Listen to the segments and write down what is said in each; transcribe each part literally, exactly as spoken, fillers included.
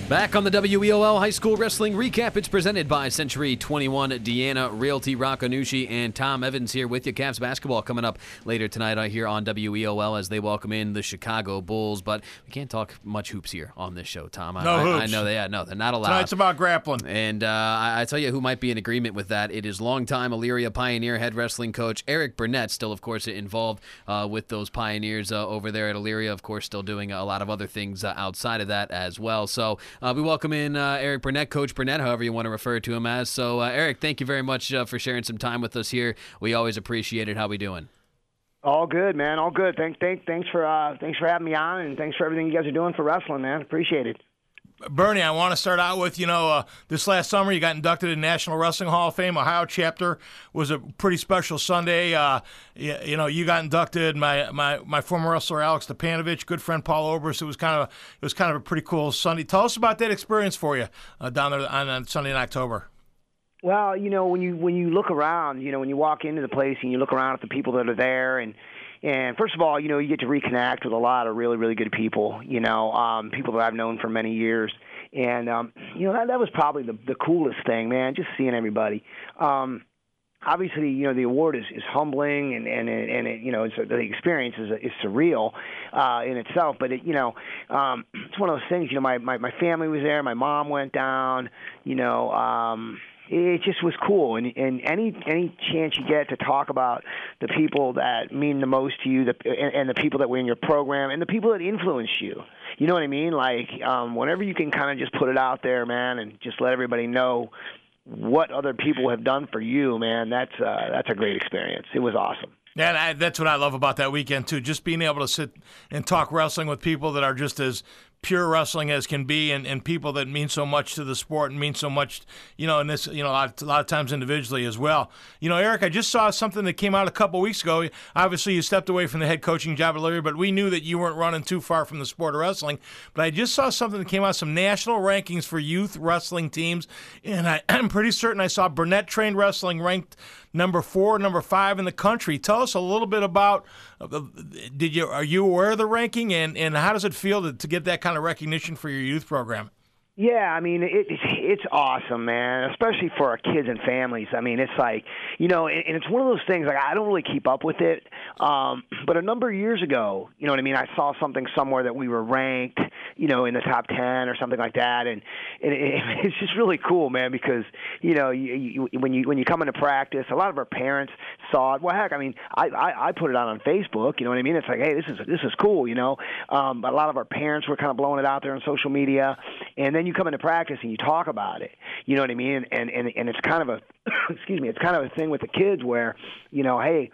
Back on the W E O L High School Wrestling Recap, it's presented by Century twenty-one, Deanna Realty, Roccanucci, and Tom Evans here with you. Cavs basketball coming up later tonight uh, here on W E O L as they welcome in the Chicago Bulls. But we can't talk much hoops here on this show, Tom. I, no I, hoops. I know they, yeah, no, they're not allowed. Tonight's about grappling. And uh, I, I tell you who might be in agreement with that. It is longtime Elyria Pioneer head wrestling coach Eric Burnett, still, of course, involved uh, with those Pioneers uh, over there at Elyria. Of course, still doing a lot of other things uh, outside of that as well. So uh, we welcome in Uh, Eric Burnett, Coach Burnett, however you want to refer to him as. So, uh, Eric, thank you very much uh, for sharing some time with us here. We always appreciate it. How we doing? All good, man. All good. Thanks, thanks, thanks for uh, thanks for having me on, and thanks for everything you guys are doing for wrestling, man. Appreciate it. Bernie, I want to start out with, you know, uh, this last summer you got inducted in National Wrestling Hall of Fame. Ohio chapter was a pretty special Sunday. Uh, you, you know, you got inducted. My, my my former wrestler Alex Stepanovich, good friend Paul Oberst. It was kind of a, it was kind of a pretty cool Sunday. Tell us about that experience for you uh, down there on, on Sunday in October. Well, you know, when you when you look around, you know, when you walk into the place and you look around at the people that are there, and And first of all, you know, you get to reconnect with a lot of really, really good people, you know, um, people that I've known for many years. And, um, you know, that, that was probably the, the coolest thing, man, just seeing everybody. Um, obviously, you know, the award is, is humbling, and, and, and it, you know, it's, the experience is, is surreal uh, in itself. But, it, you know, um, it's one of those things, you know, my, my, my family was there. My mom went down, you know, um it just was cool, and, and any any chance you get to talk about the people that mean the most to you, the, and, and the people that were in your program, and the people that influenced you, you know what I mean? Like, um, whenever you can kind of just put it out there, man, and just let everybody know what other people have done for you, man, that's uh, that's a great experience. It was awesome. Yeah, and I, that's what I love about that weekend, too, just being able to sit and talk wrestling with people that are just as pure wrestling as can be, and, and people that mean so much to the sport and mean so much, you know, in this, you know, a lot, a lot of times individually as well. You know, Eric, I just saw something that came out a couple weeks ago. Obviously, you stepped away from the head coaching job at Elyria, but we knew that you weren't running too far from the sport of wrestling. But I just saw something that came out, some national rankings for youth wrestling teams, and I, I'm pretty certain I saw Burnett Trained Wrestling ranked number four, number five in the country. Tell us a little bit about, uh, did you are you aware of the ranking, and, and how does it feel to, to get that kind of recognition for your youth program? Yeah, I mean, it, it's it's awesome, man, especially for our kids and families. I mean, it's like, you know, and, and it's one of those things, like, I don't really keep up with it, um, but a number of years ago, you know what I mean, I saw something somewhere that we were ranked, you know, in the top ten or something like that, and, and it, it's just really cool, man, because, you know, you, you, when you when you come into practice, a lot of our parents saw it. Well, heck, I mean, I, I, I put it out on Facebook, you know what I mean? It's like, hey, this is this is cool, you know, um, but a lot of our parents were kind of blowing it out there on social media, and then you come into practice and you talk about it, you know what I mean? And and and it's kind of a, excuse me, it's kind of a thing with the kids where, you know, hey,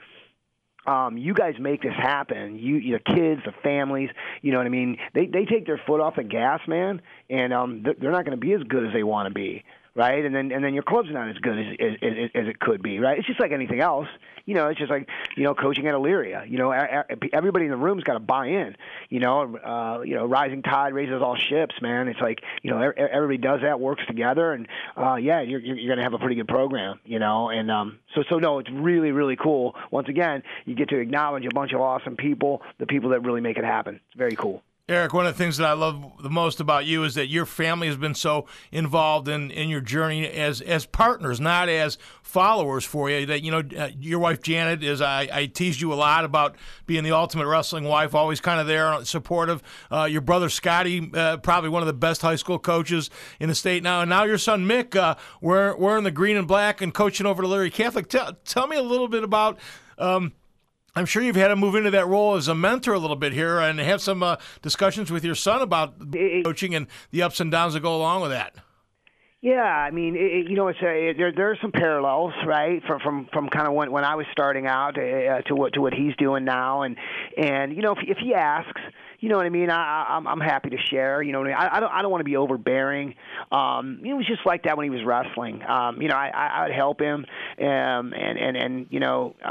um, you guys make this happen. You, your kids, the families, you know what I mean? They they take their foot off the gas, man, and um, they're not going to be as good as they want to be. Right, and then and then your club's not as good as, as as it could be, right? It's just like anything else, you know. It's just like, you know, coaching at Elyria. You know, everybody in the room's got to buy in. You know, uh, you know, rising tide raises all ships, man. It's like, you know, everybody does that, works together, and uh, yeah, you're you're going to have a pretty good program, you know. And um, so so no, it's really really cool. Once again, you get to acknowledge a bunch of awesome people, the people that really make it happen. It's very cool. Eric, one of the things that I love the most about you is that your family has been so involved in, in your journey as as partners, not as followers for you. That, you know, uh, your wife Janet is, I, I teased you a lot about being the ultimate wrestling wife, always kind of there, supportive. Uh, your brother Scotty, uh, probably one of the best high school coaches in the state now. And now your son Mick, uh, wearing, wearing the green and black and coaching over at Elyria Catholic. Tell, tell me a little bit about... Um, I'm sure you've had to move into that role as a mentor a little bit here and have some uh, discussions with your son about coaching and the ups and downs that go along with that. Yeah, I mean, it, you know, it's a, it, there there are some parallels, right, from from, from kind of when, when I was starting out uh, to what to what he's doing now, and and you know, if if he asks, you know what I mean, I, I'm I'm happy to share. You know, what I, mean? I, I don't I don't want to be overbearing. Um, it was just like that when he was wrestling. Um, you know, I I would help him, um, and and and you know. Um,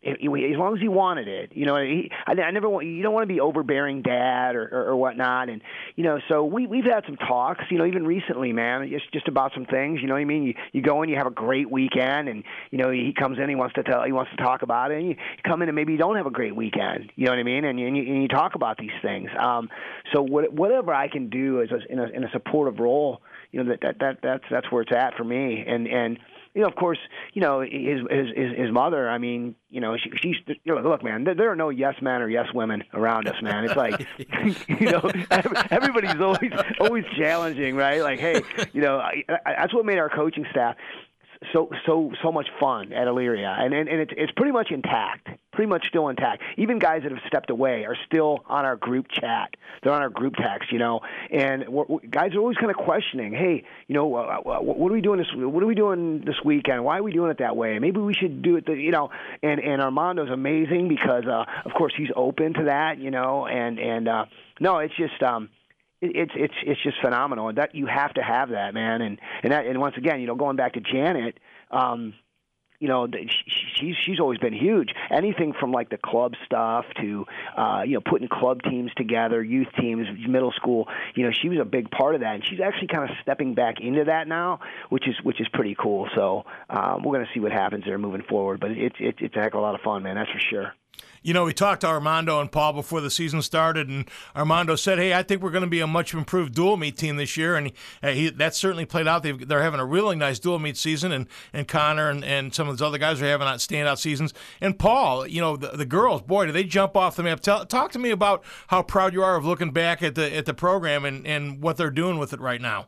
as long as he wanted it, you know, he, I, I never want, you don't want to be overbearing dad or, or, or whatnot. And, you know, so we, we've had some talks, you know, even recently, man, just, just about some things, you know what I mean? You, you go in, you have a great weekend, and, you know, he comes in, he wants to tell, he wants to talk about it, and you come in and maybe you don't have a great weekend, you know what I mean? And you, and you, and you talk about these things. Um, so what, whatever I can do as a, in a, in a supportive role, you know, that, that, that, that's, that's where it's at for me. And, and, you know, of course, you know, his his his mother. I mean, you know, she, she's. You know, look, man, there are no yes men or yes women around us, man. It's like, you know, everybody's always always challenging, right? Like, hey, you know, I, I, that's what made our coaching staff so so so much fun at Elyria, and and, and it's it's pretty much intact, pretty much still intact. Even guys that have stepped away are still on our group chat. They're on our group text, you know, and we're, we're, guys are always kind of questioning, hey, you know, uh, what are we doing this? What are we doing this weekend? Why are we doing it that way? Maybe we should do it, the, you know. And and Armando's amazing because, uh, of course, he's open to that, you know, and and uh, no, it's just. Um, It's it's it's just phenomenal, and that you have to have that, man. And and that, and once again, you know, going back to Janet, um, you know, she's she's always been huge. Anything from like the club stuff to uh, you know, putting club teams together, youth teams, middle school. You know, she was a big part of that, and she's actually kind of stepping back into that now, which is which is pretty cool. So um, we're going to see what happens there moving forward. But it's it's it's a heck of a lot of fun, man. That's for sure. You know, we talked to Armando and Paul before the season started, and Armando said, hey, I think we're going to be a much improved dual meet team this year, and uh, he, that certainly played out. They've, they're having a really nice dual meet season, and, and Connor and, and some of those other guys are having standout seasons. And Paul, you know, the, the girls, boy, do they jump off the map. Tell, talk to me about how proud you are of looking back at the at the program and, and what they're doing with it right now.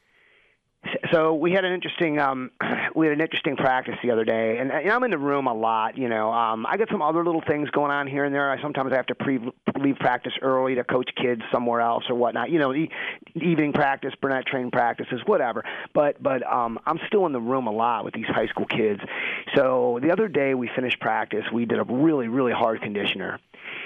So we had an interesting um, we had an interesting practice the other day, and, and I'm in the room a lot. You know, um, I got some other little things going on here and there. I sometimes I have to pre- leave practice early to coach kids somewhere else or whatnot. You know, the evening practice, Burnett train practices, whatever. But but um, I'm still in the room a lot with these high school kids. So the other day we finished practice. We did a really really hard conditioner.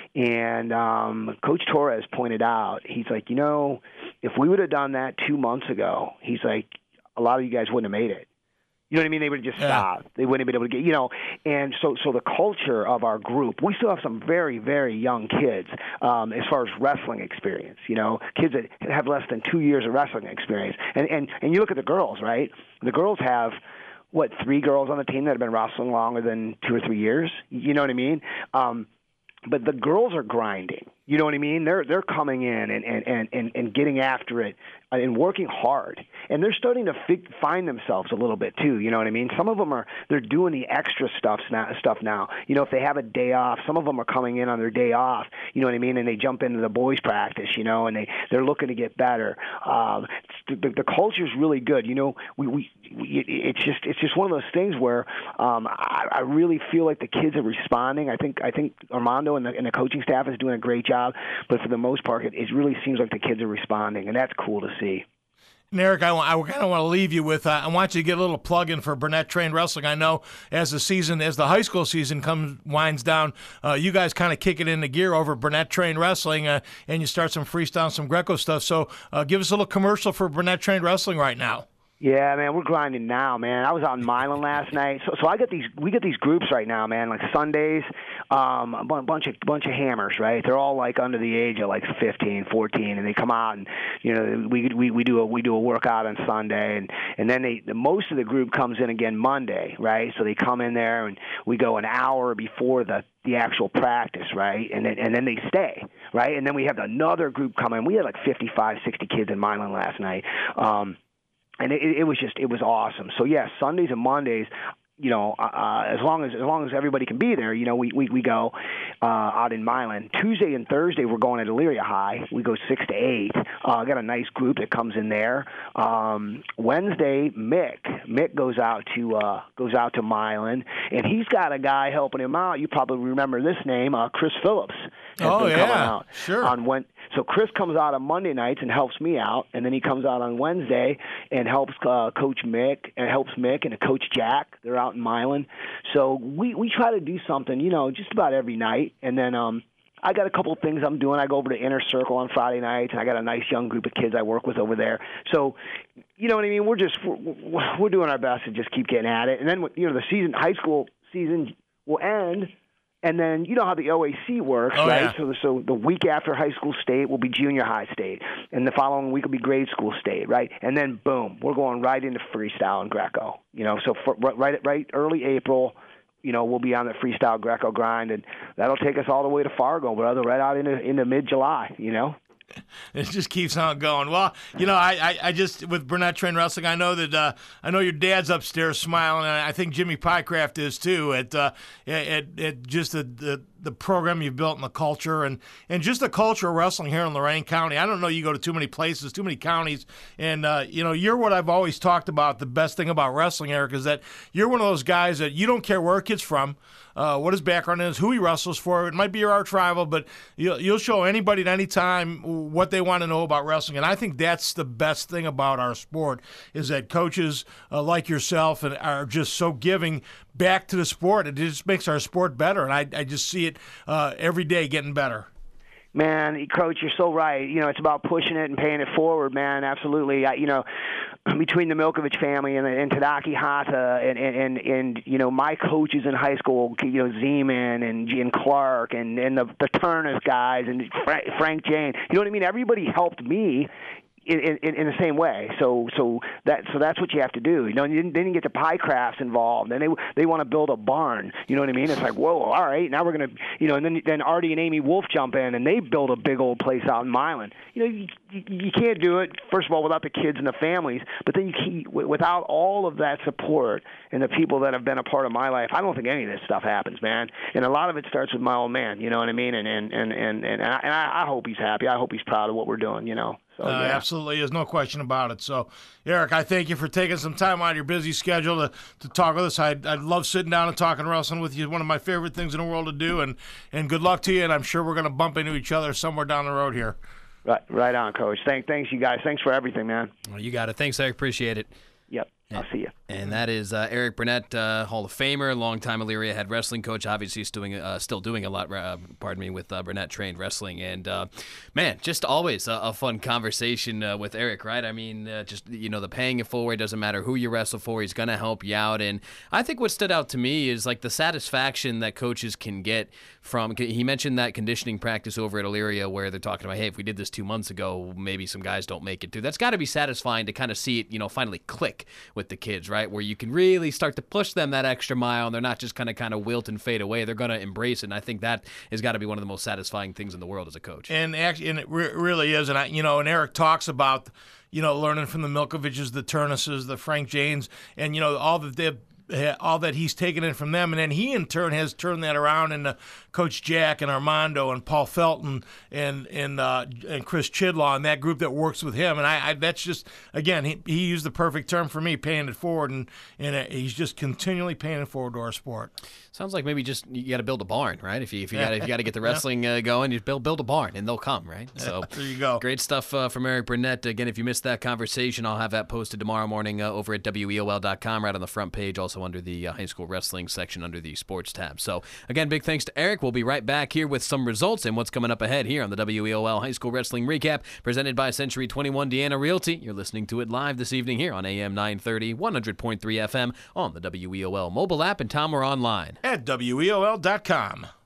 And um, Coach Torres pointed out, he's like, you know, if we would have done that two months ago, he's like, a lot of you guys wouldn't have made it. You know what I mean? They would have just stopped. Yeah. They wouldn't have been able to get, you know. And so so the culture of our group, we still have some very, very young kids um, as far as wrestling experience, you know, kids that have less than two years of wrestling experience. And, and, and you look at the girls, right? The girls have, what, three girls on the team that have been wrestling longer than two or three years? You know what I mean? Um, but the girls are grinding. You know what I mean? They're they're coming in and, and, and, and getting after it and working hard. And they're starting to fi- find themselves a little bit too. You know what I mean? Some of them are they're doing the extra stuff now. Stuff now. You know, if they have a day off, some of them are coming in on their day off. You know what I mean? And they jump into the boys' practice. You know, and they they're looking to get better. Um, the, the culture is really good. You know, we, we we it's just it's just one of those things where um, I, I really feel like the kids are responding. I think I think Armando and the, and the coaching staff is doing a great job. But for the most part, it, it really seems like the kids are responding, and that's cool to see. And Eric, I, I kind of want to leave you with, uh, I want you to get a little plug in for Burnett Trained Wrestling. I know as the season, as the high school season comes, winds down, uh, you guys kind of kick it into gear over Burnett Trained Wrestling, uh, and you start some freestyle, some Greco stuff. So uh, give us a little commercial for Burnett Trained Wrestling right now. Yeah, man, we're grinding now, man. I was out in Milan last night, so so I get these we get these groups right now, man. Like Sundays, um, a bunch of bunch of hammers, right? They're all like under the age of like fifteen, fourteen, and they come out and you know we we we do a we do a workout on Sunday, and and then they the, most of the group comes in again Monday, right? So they come in there and we go an hour before the. the actual practice, right? And then and then they stay, right? And then we have another group come in. We had like fifty-five, sixty kids in Milan last night. Um, And it, it was just, it was awesome. So, yeah, Sundays and Mondays, you know, uh, as long as as long as everybody can be there, you know, we, we, we go uh, out in Milan. Tuesday and Thursday, we're going at Elyria High. We go six to eight. Uh, I got a nice group that comes in there. Um, Wednesday, Mick. Mick goes out to uh, goes out to Milan, and he's got a guy helping him out. You probably remember this name, uh, Chris Phillips. Oh, yeah, sure. On when, so Chris comes out on Monday nights and helps me out, and then he comes out on Wednesday and helps uh, Coach Mick and helps Mick and Coach Jack. They're out in Milan. So we, we try to do something, you know, just about every night. And then um, I got a couple of things I'm doing. I go over to Inner Circle on Friday nights, and I got a nice young group of kids I work with over there. So, you know what I mean? We're just we're, we're doing our best to just keep getting at it. And then, you know, the season, high school season will end And then you know how the O A C works, oh, right? Yeah. So, so the week after high school state will be junior high state, and the following week will be grade school state, right? And then boom, we're going right into freestyle and Greco. You know, so for, right right early April, you know, we'll be on the freestyle Greco grind, and that'll take us all the way to Fargo, brother, right out into into mid July. You know. It just keeps on going. Well, you know, I, I, I just, with Burnett Train Wrestling, I know that, uh, I know your dad's upstairs smiling, and I think Jimmy Pycraft is too, at, uh, at, at just the, the, the program you've built and the culture, and, and just the culture of wrestling here in Lorain County. I don't know you go to too many places, too many counties, and, uh, you know, you're what I've always talked about. The best thing about wrestling, Eric, is that you're one of those guys that you don't care where a kid's from, Uh, what his background is, who he wrestles for. It might be your arch rival, but you'll, you'll show anybody at any time what they want to know about wrestling. And I think that's the best thing about our sport, is that coaches uh, like yourself and are just so giving back to the sport. It just makes our sport better, and I, I just see it uh, every day getting better. Man, Coach, you're so right. You know, it's about pushing it and paying it forward, man. Absolutely. I, you know, between the Milkovich family and, and Tadaki Hata and, and, and, and, you know, my coaches in high school, you know, Zeman and, and Clark and, and the, the Turnus guys and Frank, Frank Jane, you know what I mean? Everybody helped me in, in, in the same way. So so that so that's what you have to do. You know, and then you get the Pycrafts involved, and they they want to build a barn. You know what I mean? It's like, whoa, all right, now we're gonna, you know, and then then Artie and Amy Wolf jump in, and they build a big old place out in Milan. You know, you, you, you can't do it, first of all, without the kids and the families, but then you can't, without all of that support and the people that have been a part of my life, I don't think any of this stuff happens, man. And a lot of it starts with my old man. You know what I mean? And and and and and I, and I hope he's happy. I hope he's proud of what we're doing. You know. So, uh, yeah. Absolutely, there's no question about it. So, Eric, I thank you for taking some time out of your busy schedule to, to talk with us. I I love sitting down and talking wrestling with you. It's one of my favorite things in the world to do, and, and good luck to you, and I'm sure we're going to bump into each other somewhere down the road here. Right, right on, Coach. Thank, thanks, you guys. Thanks for everything, man. Well, you got it. Thanks, Eric. Appreciate it. Yep, I'll see you. And that is uh, Eric Burnett, uh, Hall of Famer, longtime Elyria head wrestling coach. Obviously, he's doing, uh, still doing a lot. Uh, pardon me, with uh, Burnett trained wrestling, and uh, man, just always a, a fun conversation uh, with Eric. Right? I mean, uh, just you know, the paying it forward doesn't matter who you wrestle for. He's gonna help you out. And I think what stood out to me is like the satisfaction that coaches can get from. He mentioned that conditioning practice over at Elyria, where they're talking about, hey, if we did this two months ago, maybe some guys don't make it through. That's got to be satisfying to kind of see it, you know, finally click with the kids, right? Where you can really start to push them that extra mile, and they're not just kind of kind of wilt and fade away. They're going to embrace it, and I think that has got to be one of the most satisfying things in the world as a coach. And actually, and it re- really is. And I, you know, and Eric talks about, you know, learning from the Milkoviches, the Turnuses, the Frank Janes, and you know, all that they've. all that he's taken in from them, and then he in turn has turned that around into Coach Jack and Armando and Paul Felton and and uh, and Chris Chidlaw and that group that works with him. And I, I that's just, again, he, he used the perfect term for me, paying it forward, and and he's just continually paying it forward to our sport. Sounds like maybe just you got to build a barn, right? If you if you got if you got to get the wrestling uh, going, you build build a barn, and they'll come, right? So there you go. Great stuff uh, from Eric Burnett. Again, if you missed that conversation, I'll have that posted tomorrow morning uh, over at W E O L dot com, right on the front page, also under the uh, high school wrestling section under the sports tab. So again, big thanks to Eric. We'll be right back here with some results and what's coming up ahead here on the W E O L High School Wrestling Recap, presented by Century twenty-one Deanna Realty. You're listening to it live this evening here on A M nine thirty, one hundred point three F M on the W E O L mobile app, and Tom, we're online At W E O L dot com.